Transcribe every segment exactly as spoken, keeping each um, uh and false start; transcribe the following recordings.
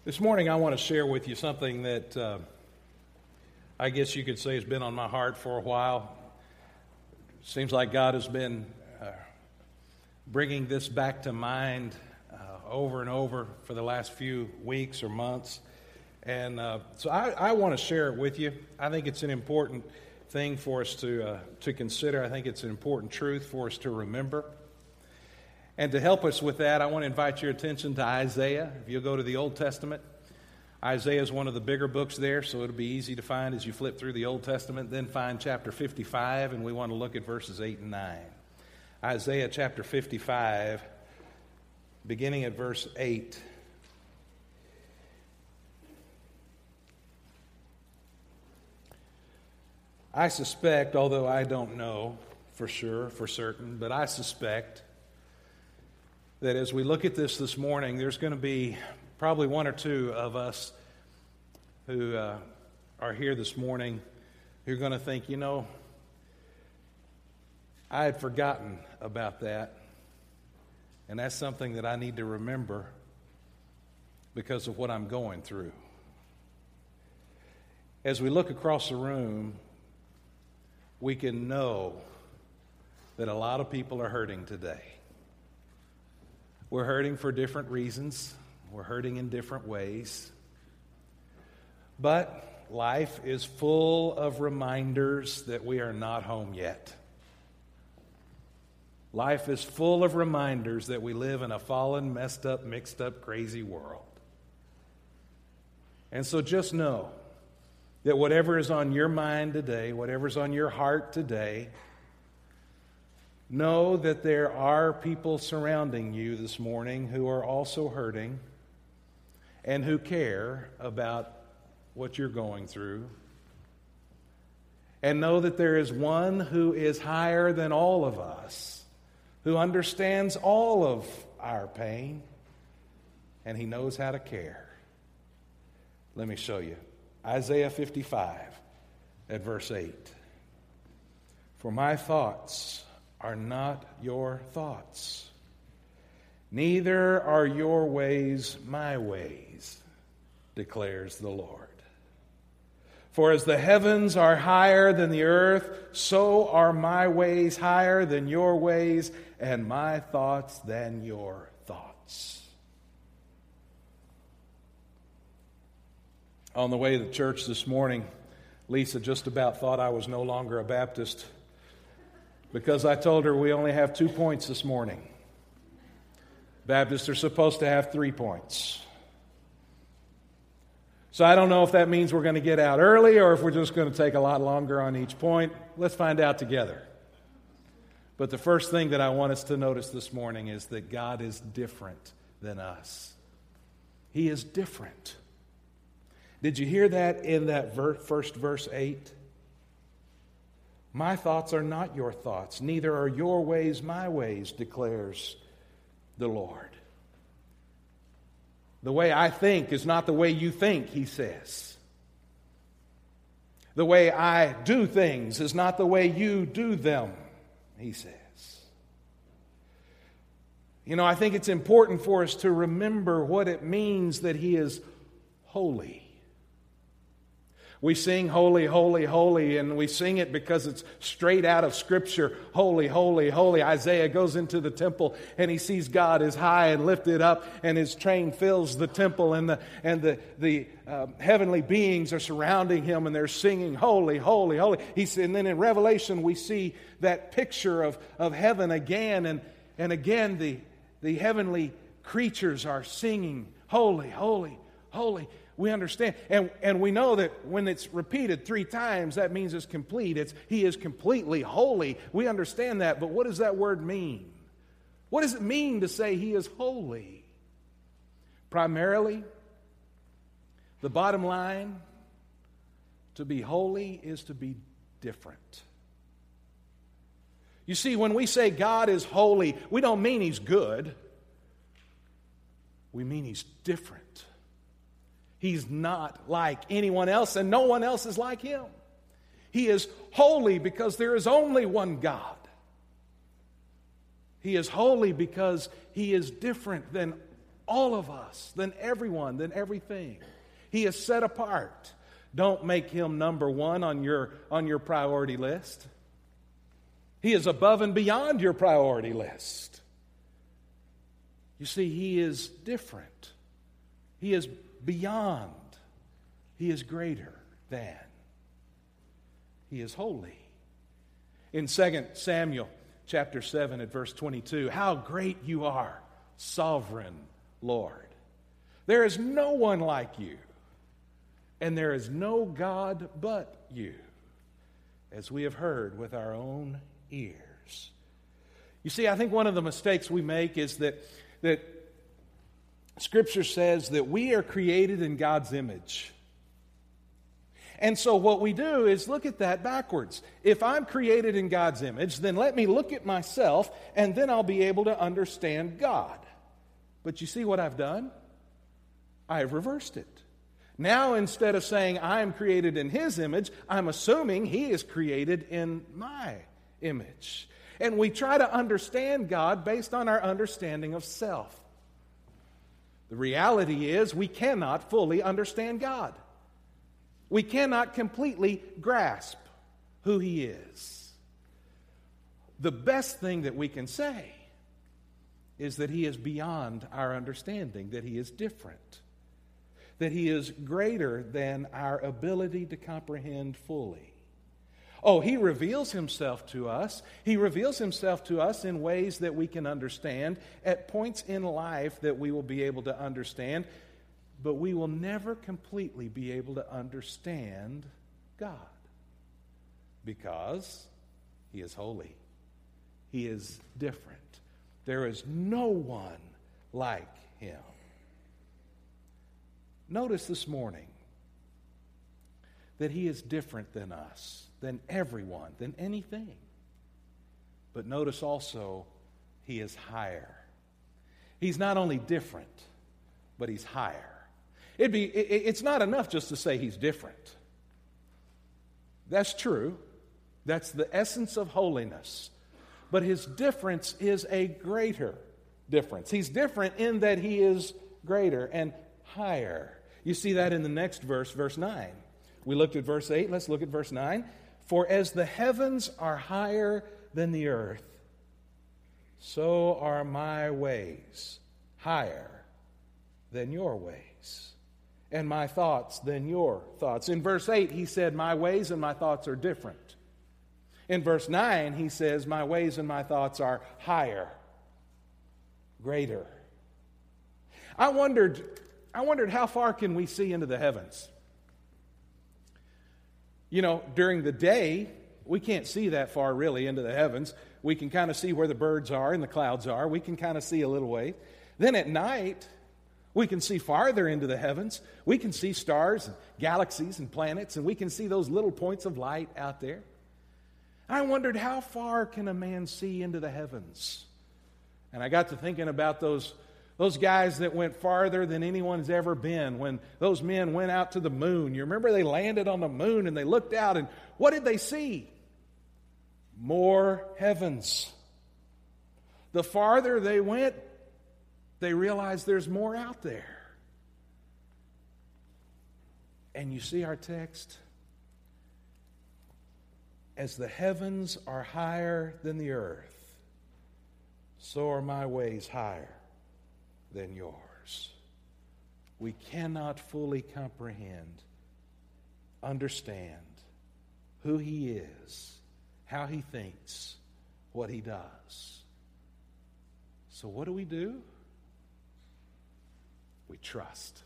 This morning I want to share with you something that uh, I guess you could say has been on my heart for a while. Seems like God has been uh, bringing this back to mind uh, over and over for the last few weeks or months. And uh, so I, I want to share it with you. I think it's an important thing for us to uh, to consider. I think it's an important truth for us to remember. And to help us with that, I want to invite your attention to Isaiah. If you'll go to the Old Testament, Isaiah is one of the bigger books there, so it'll be easy to find as you flip through the Old Testament. Then find chapter fifty-five, and we want to look at verses eight and nine. Isaiah chapter fifty-five, beginning at verse eight. I suspect, although I don't know for sure, for certain, but I suspect that as we look at this this morning, there's going to be probably one or two of us who uh, are here this morning who are going to think, you know, I had forgotten about that, and that's something that I need to remember because of what I'm going through. As we look across the room, we can know that a lot of people are hurting today. We're hurting for different reasons. We're hurting in different ways. But life is full of reminders that we are not home yet. Life is full of reminders that we live in a fallen, messed up, mixed up, crazy world. And so just know that whatever is on your mind today, whatever's on your heart today, know that there are people surrounding you this morning who are also hurting and who care about what you're going through. And know that there is one who is higher than all of us, who understands all of our pain, and he knows how to care. Let me show you. Isaiah fifty-five at verse eight. For my thoughts are not your thoughts, neither are your ways my ways, declares the Lord. For as the heavens are higher than the earth, so are my ways higher than your ways, and my thoughts than your thoughts. On the way to church this morning, Lisa just about thought I was no longer a Baptist because I told her we only have two points this morning. Baptists are supposed to have three points. So I don't know if that means we're going to get out early or if we're just going to take a lot longer on each point. Let's find out together. But the first thing that I want us to notice this morning is that God is different than us. He is different. Did you hear that in that ver- first verse eight? My thoughts are not your thoughts, neither are your ways my ways, declares the Lord. The way I think is not the way you think, he says. The way I do things is not the way you do them, he says. You know, I think it's important for us to remember what it means that he is holy. We sing holy, holy, holy, and we sing it because it's straight out of Scripture. Holy, holy, holy. Isaiah goes into the temple and he sees God is high and lifted up, and his train fills the temple, and the and the the uh, heavenly beings are surrounding him, and they're singing holy, holy, holy. He said, and then in Revelation we see that picture of, of heaven again, and and again the the heavenly creatures are singing holy, holy, holy. We understand, and, and we know that when it's repeated three times, that means it's complete. It's he is completely holy. We understand that, but what does that word mean? What does it mean to say he is holy? Primarily, the bottom line, to be holy is to be different. You see, when we say God is holy, we don't mean he's good. We mean he's different. He's not like anyone else, and no one else is like him. He is holy because there is only one God. He is holy because he is different than all of us, than everyone, than everything. He is set apart. Don't make him number one on your, on your priority list. He is above and beyond your priority list. You see, he is different. He is beyond. He is greater than. He is holy. In Second Samuel chapter seven at verse twenty-two, how great you are, sovereign Lord. There is no one like you, and there is no God but you, as we have heard with our own ears. You see, I think one of the mistakes we make is that, that Scripture says that we are created in God's image. And so what we do is look at that backwards. If I'm created in God's image, then let me look at myself, and then I'll be able to understand God. But you see what I've done? I have reversed it. Now, instead of saying I am created in His image, I'm assuming He is created in my image. And we try to understand God based on our understanding of self. The reality is we cannot fully understand God. We cannot completely grasp who He is. The best thing that we can say is that He is beyond our understanding, that He is different, that He is greater than our ability to comprehend fully. Oh, He reveals Himself to us. He reveals Himself to us in ways that we can understand, at points in life that we will be able to understand, but we will never completely be able to understand God because He is holy. He is different. There is no one like Him. Notice this morning that He is different than us, than everyone, than anything. But notice also He is higher. He's not only different, but He's higher. It'd be, it, it's not enough just to say He's different. That's true. That's the essence of holiness. But His difference is a greater difference. He's different in that He is greater and higher. You see that in the next verse, verse nine. We looked at verse eight. Let's look at verse nine. For as the heavens are higher than the earth, so are my ways higher than your ways, and my thoughts than your thoughts. In verse eight, he said, my ways and my thoughts are different. In verse nine, he says, my ways and my thoughts are higher, greater. I wondered, I wondered how far can we see into the heavens? You know, during the day, we can't see that far really into the heavens. We can kind of see where the birds are and the clouds are. We can kind of see a little way. Then at night, we can see farther into the heavens. We can see stars and galaxies and planets, and we can see those little points of light out there. I wondered, how far can a man see into the heavens? And I got to thinking about those, those guys that went farther than anyone's ever been. When those men went out to the moon, you remember they landed on the moon and they looked out, and what did they see? More heavens. The farther they went, they realized there's more out there. And you see our text? As the heavens are higher than the earth, so are my ways higher than yours. We cannot fully comprehend, understand who He is, how He thinks, what He does. So what do we do? We trust.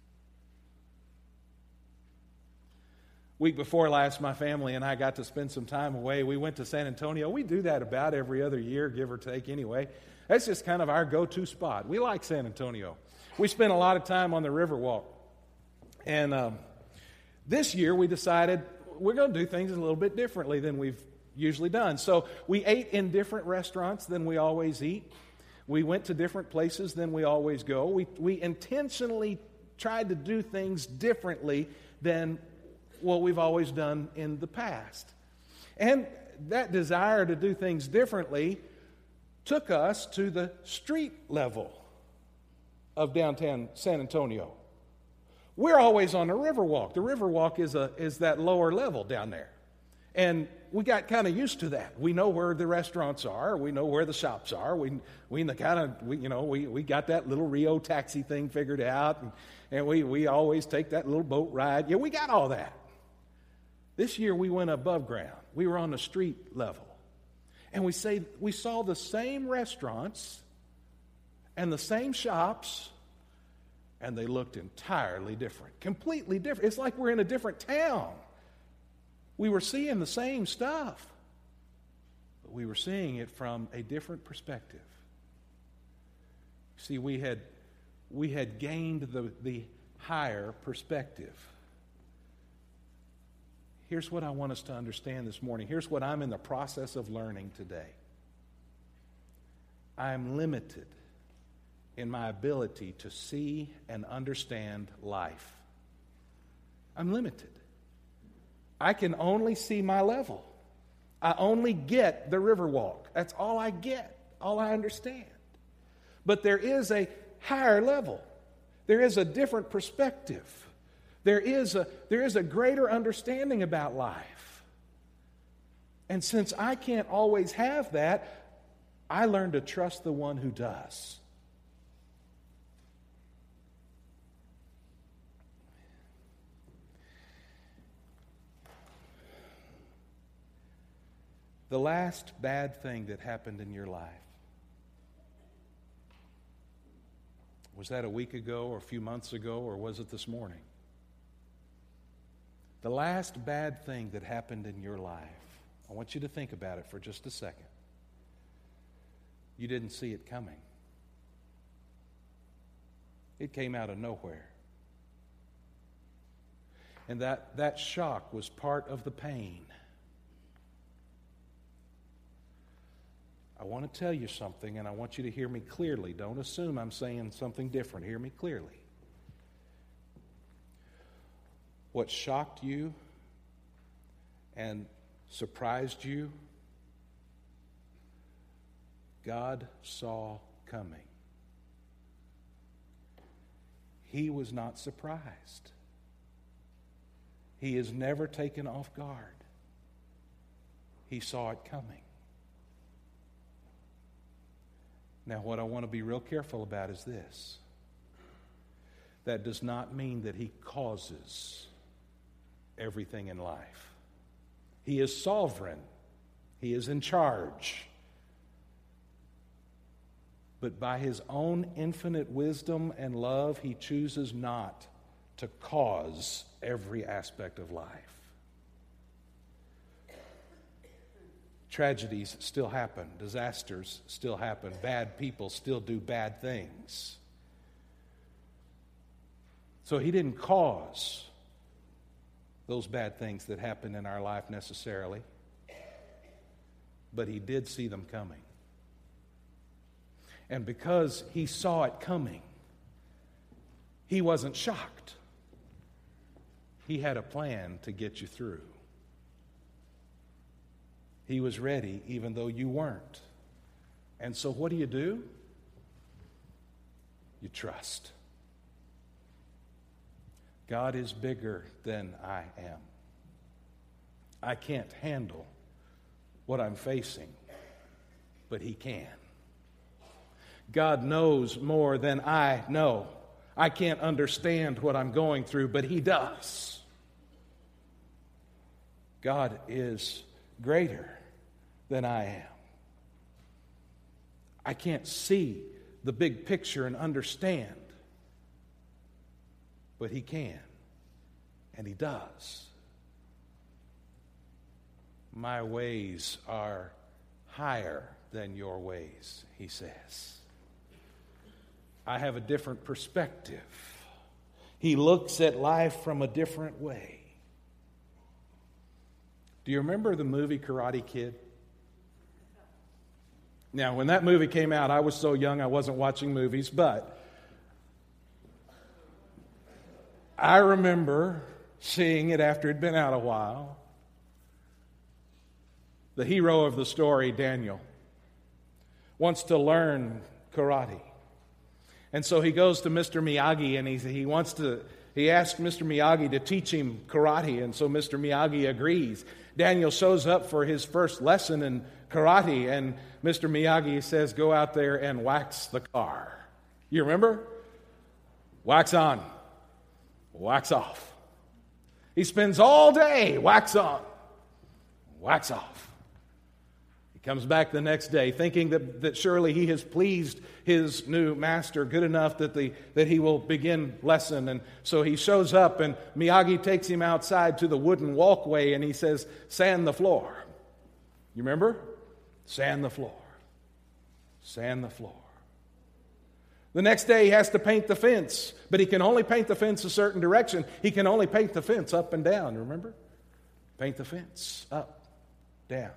Week before last, my family and I got to spend some time away. We went to San Antonio. We do that about every other year, give or take anyway. That's just kind of our go-to spot. We like San Antonio. We spent a lot of time on the Riverwalk. And um, this year we decided we're going to do things a little bit differently than we've usually done. So we ate in different restaurants than we always eat. We went to different places than we always go. We, we intentionally tried to do things differently than what we've always done in the past. And that desire to do things differently took us to the street level. of downtown San Antonio. We're always on the Riverwalk. The Riverwalk is a is that lower level down there. And we got kind of used to that. We know where the restaurants are. We know where the shops are. We we kind of we you know we, we got that little Rio taxi thing figured out, and, and we we always take that little boat ride. Yeah, we got all that. This year we went above ground. We were on the street level, and we say we saw the same restaurants and the same shops. And they looked entirely different, completely different. It's like we're in a different town. We were seeing the same stuff, but we were seeing it from a different perspective. See, we had we had gained the, the higher perspective. Here's what I want us to understand this morning. Here's what I'm in the process of learning today. I'm limited in my ability to see and understand life. I'm limited. I can only see my level. I only get the Riverwalk. That's all I get, all I understand. But there is a higher level. There is a different perspective. There is a, there is a greater understanding about life. And since I can't always have that, I learn to trust the one who does. The last bad thing that happened in your life, was that a week ago or a few months ago, or was it this morning? The last bad thing that happened in your life, I want you to think about it for just a second. You didn't see it coming. It came out of nowhere. And that, that shock was part of the pain. I want to tell you something, and I want you to hear me clearly. Don't assume I'm saying something different. Hear me clearly. What shocked you and surprised you, God saw coming. He was not surprised. He is never taken off guard. He saw it coming. Now, what I want to be real careful about is this. That does not mean that He causes everything in life. He is sovereign. He is in charge. But by His own infinite wisdom and love, He chooses not to cause every aspect of life. Tragedies still happen. Disasters still happen. Bad people still do bad things. So He didn't cause those bad things that happen in our life necessarily, but He did see them coming. And because He saw it coming, He wasn't shocked. He had a plan to get you through. He was ready even though you weren't. And so what do you do? You trust. God is bigger than I am. I can't handle what I'm facing, but He can. God knows more than I know. I can't understand what I'm going through, but He does. God is greater than I am. I can't see the big picture and understand, but He can, and He does. My ways are higher than your ways, He says. I have a different perspective. He looks at life from a different way. Do you remember the movie Karate Kid? Now, when that movie came out, I was so young I wasn't watching movies, but I remember seeing it after it had been out a while. The hero of the story, Daniel, wants to learn karate. And so he goes to Mister Miyagi, and he, he wants to, he asks Mister Miyagi to teach him karate, and so Mister Miyagi agrees. Daniel shows up for his first lesson in karate, and Mister Miyagi says, go out there and wax the car. You remember? Wax on, wax off. He spends all day wax on, wax off. He comes back the next day thinking that, that surely he has pleased his new master good enough that, the, that he will begin lesson. And so he shows up, and Miyagi takes him outside to the wooden walkway, and he says, sand the floor. You remember? Sand the floor. Sand the floor. The next day he has to paint the fence, but he can only paint the fence a certain direction. He can only paint the fence up and down, remember? Paint the fence up, down.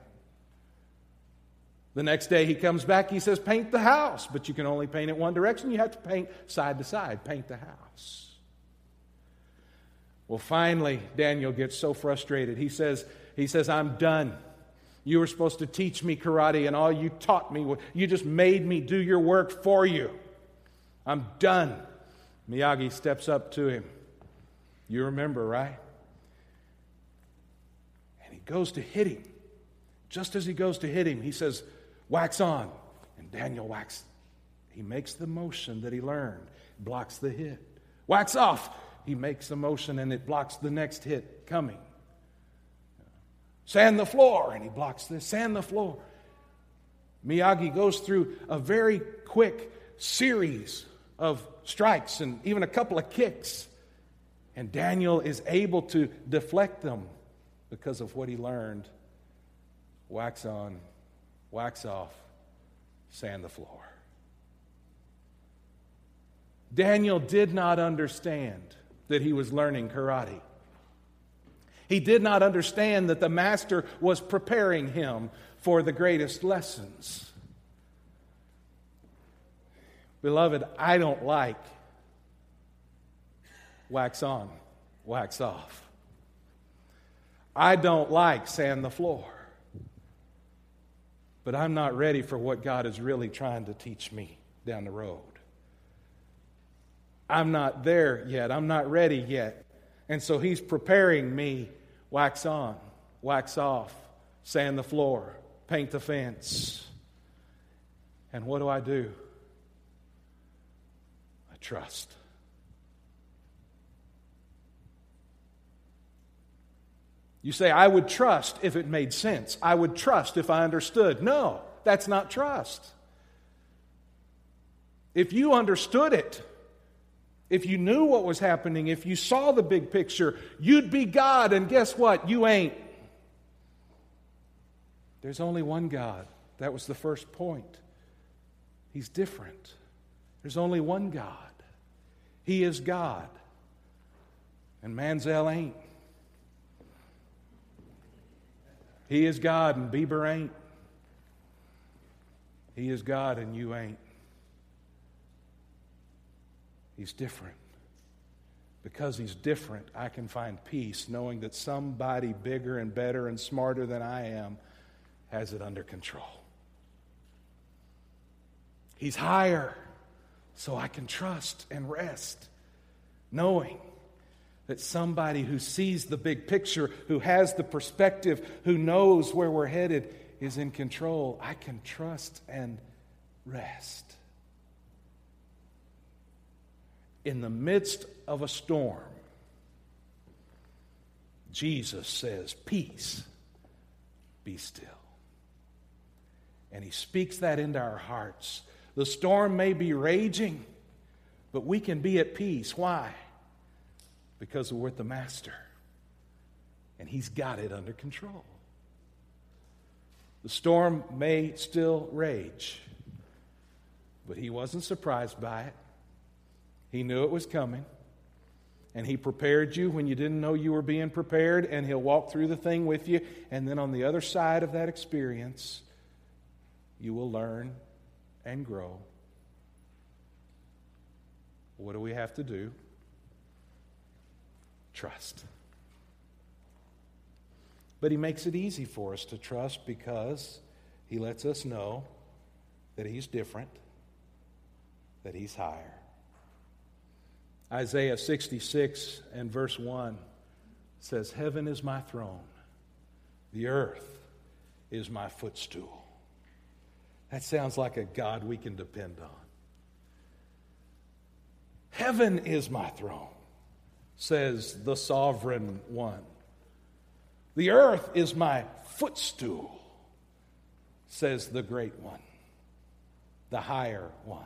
The next day he comes back, he says, paint the house, but you can only paint it one direction. You have to paint side to side, paint the house. Well, finally, Daniel gets so frustrated. He says, he says, I'm done. You were supposed to teach me karate, and all you taught me, you just made me do your work for you. I'm done. Miyagi steps up to him. You remember, right? And he goes to hit him. Just as he goes to hit him, he says, wax on. And Daniel wax. He makes the motion that he learned. Blocks the hit. Wax off. He makes the motion, and it blocks the next hit coming. Sand the floor. And he blocks this. Sand the floor. Miyagi goes through a very quick series of strikes and even a couple of kicks. And Daniel is able to deflect them because of what he learned. Wax on, wax off, sand the floor. Daniel did not understand that he was learning karate. He did not understand that the master was preparing him for the greatest lessons. Beloved, I don't like wax on, wax off. I don't like sand the floor. But I'm not ready for what God is really trying to teach me down the road. I'm not there yet. I'm not ready yet. And so he's preparing me, wax on, wax off, sand the floor, paint the fence. And what do I do? I trust. You say, I would trust if it made sense. I would trust if I understood. No, that's not trust. If you understood it, if you knew what was happening, if you saw the big picture, you'd be God, and guess what? You ain't. There's only one God. That was the first point. He's different. There's only one God. He is God. And Manziel ain't. He is God and Bieber ain't. He is God and you ain't. He's different. Because he's different, I can find peace knowing that somebody bigger and better and smarter than I am has it under control. He's higher, so I can trust and rest, knowing that somebody who sees the big picture, who has the perspective, who knows where we're headed, is in control. I can trust and rest. In the midst of a storm, Jesus says, peace, be still. And he speaks that into our hearts. The storm may be raging, but we can be at peace. Why? Because we're with the Master, and he's got it under control. The storm may still rage, but he wasn't surprised by it. He knew it was coming, and he prepared you when you didn't know you were being prepared, and he'll walk through the thing with you, and then on the other side of that experience, you will learn and grow. What do we have to do? Trust. But he makes it easy for us to trust because he lets us know that he's different, that he's higher, Isaiah sixty-six and verse one says, heaven is my throne, the earth is my footstool. That sounds like a God we can depend on. Heaven is my throne, says the sovereign one. The earth is my footstool, says the great one, the higher one.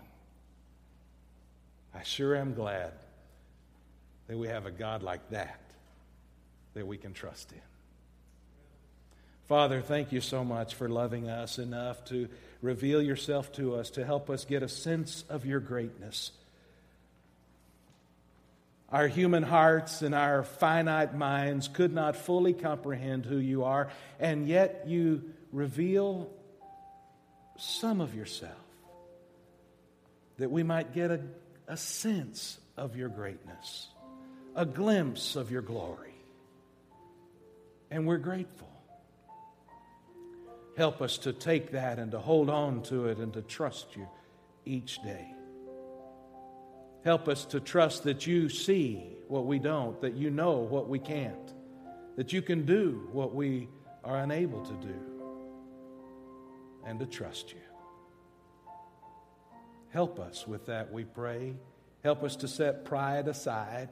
I sure am glad that we have a God like that that we can trust in. Father, thank you so much for loving us enough to reveal yourself to us, to help us get a sense of your greatness. Our human hearts and our finite minds could not fully comprehend who you are, and yet you reveal some of yourself that we might get a, a sense of your greatness, a glimpse of your glory. And we're grateful. Help us to take that and to hold on to it and to trust you each day. Help us to trust that you see what we don't, that you know what we can't, that you can do what we are unable to do, and to trust you. Help us with that, we pray. Help us to set pride aside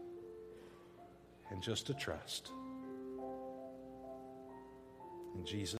and just to trust. In Jesus'